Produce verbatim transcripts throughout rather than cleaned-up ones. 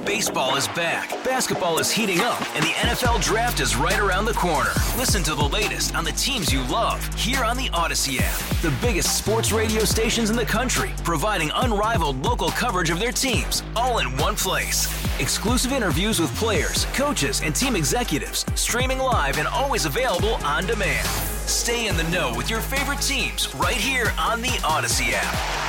Baseball is back, basketball is heating up, and the N F L Draft is right around the corner. Listen to the latest on the teams you love here on the Odyssey app. The biggest sports radio stations in the country, providing unrivaled local coverage of their teams, all in one place. Exclusive interviews with players, coaches, and team executives, streaming live and always available on demand. Stay in the know with your favorite teams right here on the Odyssey app.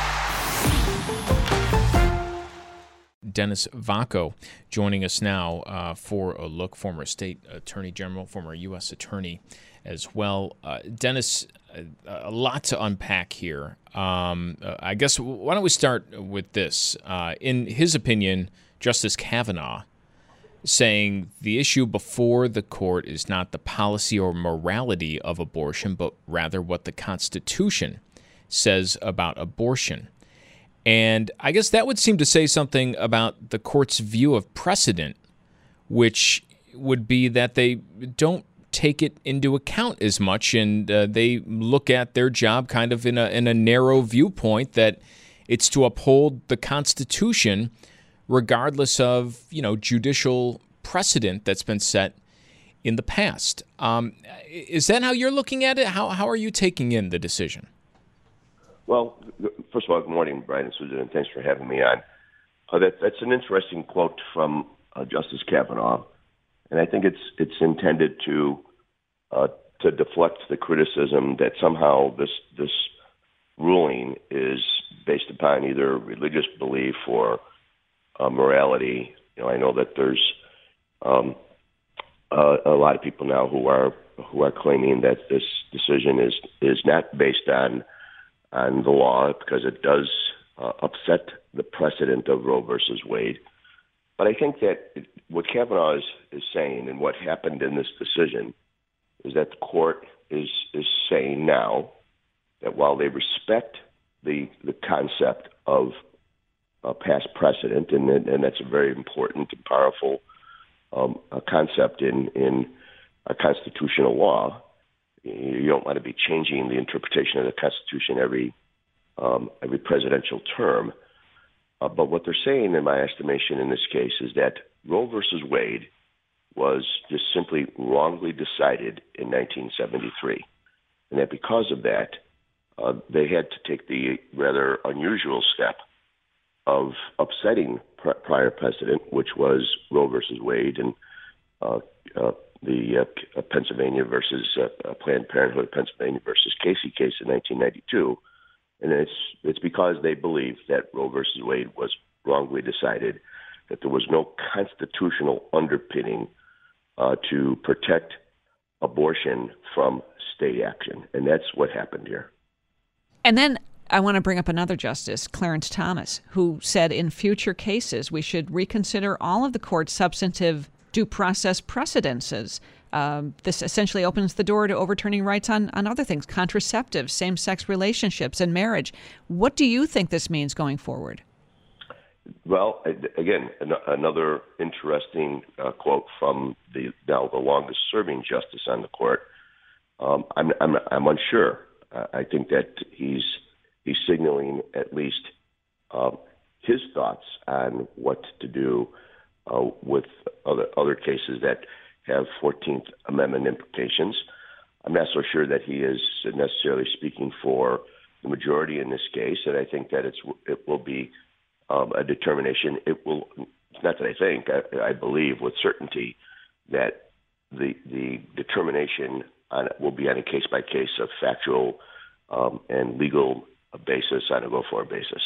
Dennis Vacco joining us now uh, for a look, former state attorney general, former U S attorney as well. Uh, Dennis, a, a lot to unpack here. Um, uh, I guess why don't we start with this? Uh, in his opinion, Justice Kavanaugh saying the issue before the court is not the policy or morality of abortion, but rather what the Constitution says about abortion. And I guess that would seem to say something about the court's view of precedent, which would be that they don't take it into account as much, and uh, they look at their job kind of in a in a narrow viewpoint that it's to uphold the Constitution, regardless of you know judicial precedent that's been set in the past. Um, is that how you're looking at it? How how are you taking in the decision? Well, first of all, good morning, Brian and Susan, and thanks for having me on. Uh, that, that's an interesting quote from uh, Justice Kavanaugh, and I think it's it's intended to uh, to deflect the criticism that somehow this this ruling is based upon either religious belief or uh, morality. You know, I know that there's um, uh, a lot of people now who are who are claiming that this decision is is not based on. on the law because it does uh, upset the precedent of Roe versus Wade. But I think that it, what Kavanaugh is, is saying and what happened in this decision is that the court is is saying now that while they respect the the concept of uh, past precedent, and, and that's a very important and powerful um, uh, concept in, in a constitutional law, you don't want to be changing the interpretation of the Constitution every um, every presidential term. Uh, but what they're saying, in my estimation, in this case, is that Roe versus Wade was just simply wrongly decided in nineteen seventy-three, and that because of that, uh, they had to take the rather unusual step of upsetting pr- prior precedent, which was Roe versus Wade and uh, uh, the uh, Pennsylvania versus uh, Planned Parenthood, Pennsylvania versus Casey case in nineteen ninety-two, and it's it's because they believed that Roe versus Wade was wrongly decided, that there was no constitutional underpinning uh, to protect abortion from state action, and that's what happened here. And then I want to bring up another justice, Clarence Thomas, who said in future cases we should reconsider all of the court's substantive due process precedences. Um, this essentially opens the door to overturning rights on, on other things, contraceptives, same-sex relationships, and marriage. What do you think this means going forward? Well, again, another interesting uh, quote from the now the longest-serving justice on the court. Um, I'm, I'm, I'm unsure. Uh, I think that he's he's signaling at least uh, his thoughts on what to do Uh, with other other cases that have fourteenth Amendment implications. I'm not so sure that he is necessarily speaking for the majority in this case, and I think that it's it will be um, a determination. It will, not that I think, I, I believe with certainty that the the determination on it will be on a case-by-case of factual um, and legal basis on a go-forward basis.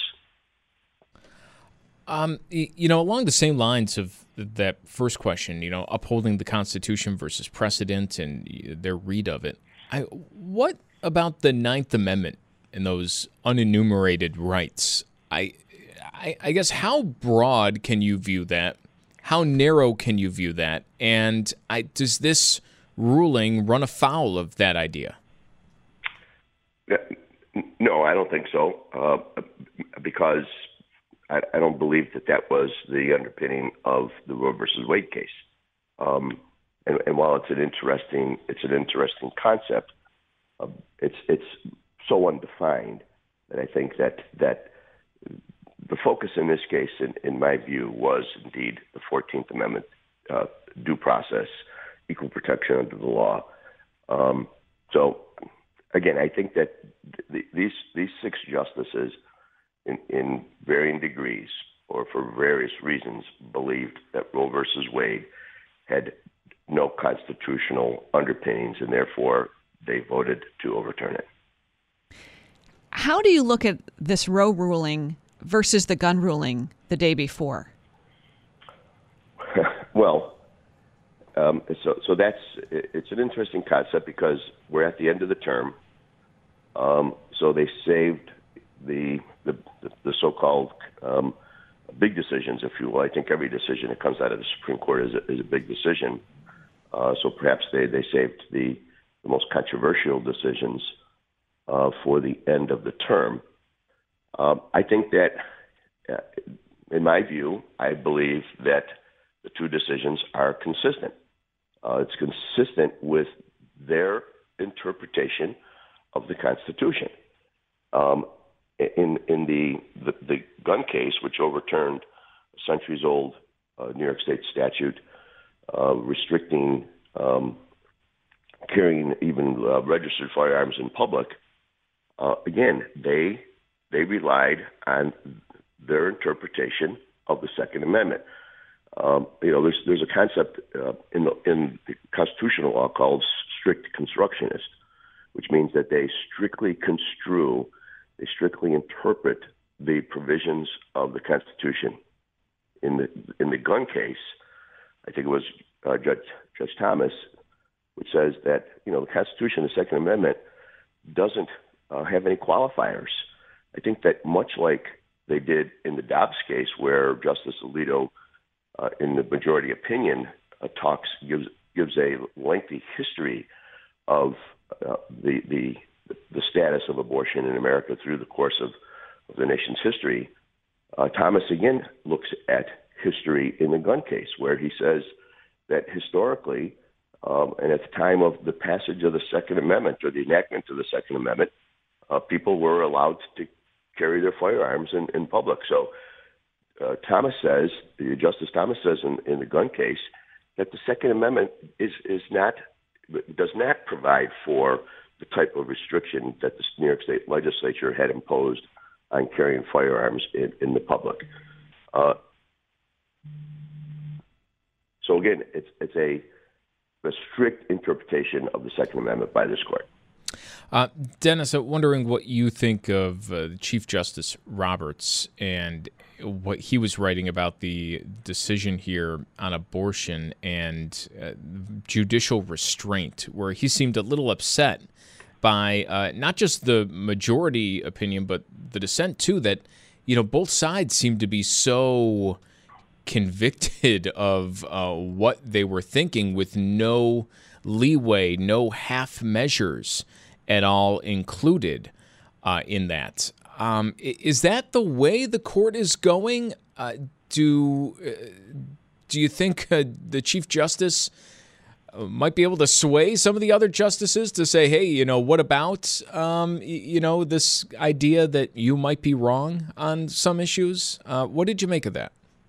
Um, you know, along the same lines of that first question, you know, upholding the Constitution versus precedent and their read of it, I, what about the Ninth Amendment and those unenumerated rights? I, I, I guess how broad can you view that? How narrow can you view that? And I, does this ruling run afoul of that idea? No, I don't think so, uh, because I, I don't believe that that was the underpinning of the Roe versus Wade case. Um, and, and while it's an interesting, it's an interesting concept, uh, it's it's so undefined that I think that that the focus in this case, in, in my view, was indeed the fourteenth Amendment, uh, due process, equal protection under the law. Um, so, again, I think that th- these these six justices, in, in varying degrees or for various reasons, believed that Roe versus Wade had no constitutional underpinnings, and therefore they voted to overturn it. How do you look at this Roe ruling versus the gun ruling the day before? Well, um, so so that's it's an interesting concept because we're at the end of the term. Um, so they saved the the, the so-called um, big decisions, if you will. I think every decision that comes out of the Supreme Court is a, is a big decision. Uh, so perhaps they, they saved the, the most controversial decisions uh, for the end of the term. Um, I think that, uh, in my view, I believe that the two decisions are consistent. Uh, it's consistent with their interpretation of the Constitution. Um, in in the, the the gun case, which overturned a centuries-old uh, New York State statute uh, restricting um, carrying even uh, registered firearms in public, uh, again, they they relied on their interpretation of the Second Amendment. Um, you know, there's there's a concept uh, in the in the constitutional law called strict constructionist, which means that they strictly construe, they strictly interpret the provisions of the Constitution. In the in the gun case, I think it was uh, Judge Judge Thomas, which says that you know the Constitution, the Second Amendment, doesn't uh, have any qualifiers. I think that much like they did in the Dobbs case, where Justice Alito, uh, in the majority opinion, uh, talks gives gives a lengthy history of uh, the the the status of abortion in America through the course of, of the nation's history. Uh, Thomas again looks at history in the gun case, where he says that historically, um, and at the time of the passage of the Second Amendment or the enactment of the Second Amendment, uh, people were allowed to carry their firearms in, in public. So uh, Thomas says, Justice Thomas says in, in the gun case, that the Second Amendment is is not does not provide for the type of restriction that the New York State legislature had imposed on carrying firearms in, in the public. Uh, so again, it's it's a, a strict interpretation of the Second Amendment by this court. Uh, Dennis, I'm wondering what you think of uh, Chief Justice Roberts and what he was writing about the decision here on abortion and uh, judicial restraint, where he seemed a little upset by uh, not just the majority opinion, but the dissent too, that, you know, both sides seem to be so convicted of uh, what they were thinking with no leeway, no half measures at all included uh, in that. Um, is that the way the court is going? Uh, do uh, do you think uh, the Chief Justice might be able to sway some of the other justices to say, hey, you know, what about, um, you know, this idea that you might be wrong on some issues? Uh, what did you make of that?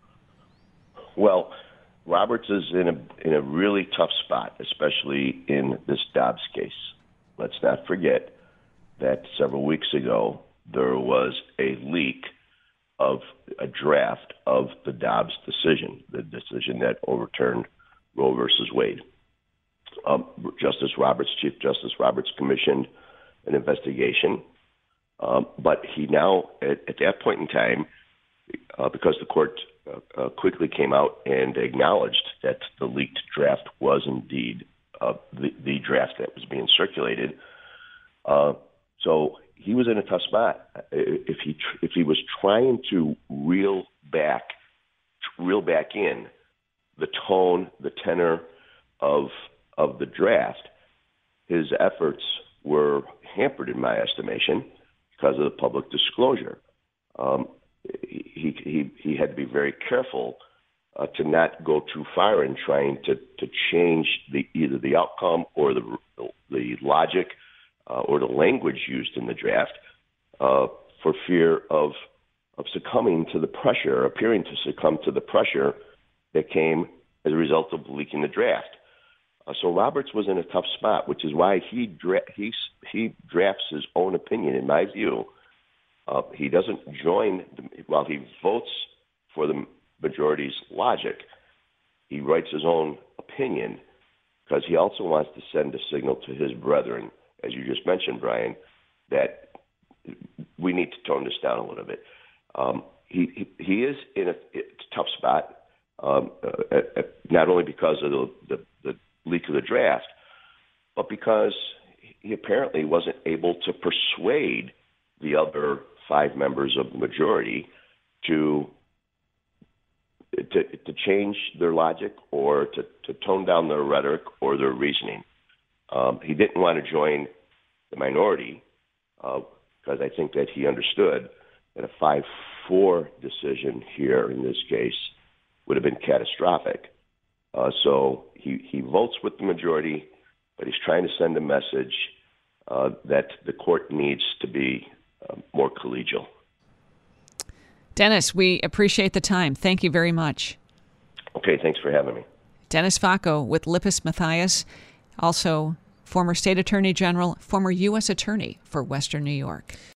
Well, Roberts is in a in a really tough spot, especially in this Dobbs case. Let's not forget that several weeks ago, there was a leak of a draft of the Dobbs decision, the decision that overturned Roe versus Wade. Um, Justice Roberts, Chief Justice Roberts, commissioned an investigation, um, but he now, at, at that point in time, uh, because the court uh, uh, quickly came out and acknowledged that the leaked draft was indeed uh, the, the draft that was being circulated, uh, so he was in a tough spot. If he tr- if he was trying to reel back, reel back in the tone, the tenor of of the draft, his efforts were hampered, in my estimation, because of the public disclosure. Um, he, he he had to be very careful uh, to not go too far in trying to, to change the either the outcome or the the logic uh, or the language used in the draft uh, for fear of of succumbing to the pressure, appearing to succumb to the pressure that came as a result of leaking the draft. Uh, so Roberts was in a tough spot, which is why he dra- he he drafts his own opinion. In my view, uh, he doesn't join the, while he votes for the majority's logic. He writes his own opinion because he also wants to send a signal to his brethren, as you just mentioned, Brian, that we need to tone this down a little bit. Um, he, he he is in a, a tough spot, um, uh, uh, not only because of the, the, the leak of the draft, but because he apparently wasn't able to persuade the other five members of the majority to to, to change their logic or to, to tone down their rhetoric or their reasoning. Um, he didn't want to join the minority because uh, I think that he understood that a five four decision here in this case would have been catastrophic. Uh, so he, he votes with the majority, but he's trying to send a message uh, that the court needs to be uh, more collegial. Dennis, we appreciate the time. Thank you very much. Okay, thanks for having me. Dennis Facco with Lippes Mathias, also former state attorney general, former U S attorney for Western New York.